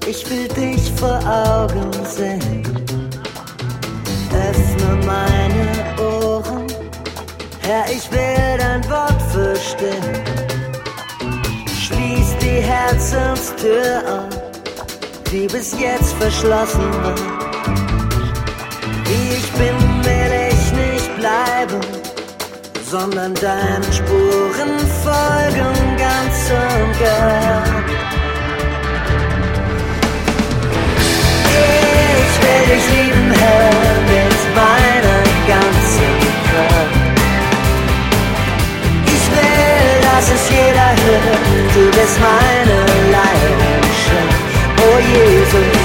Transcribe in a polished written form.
Ich will dich vor Augen sehen. Öffne meine Ohren, Herr, ich will dein Wort verstehen. Schließ die Herzenstür auf, die bis jetzt verschlossen war. Wie ich bin, will ich nicht bleiben, sondern deinen Spuren folgen ganz und gar. Ich will dich lieben, Herr, mit meiner ganzen Kraft. Ich will, dass es jeder hört, du bist meine Leidenschaft. Oh Jesus.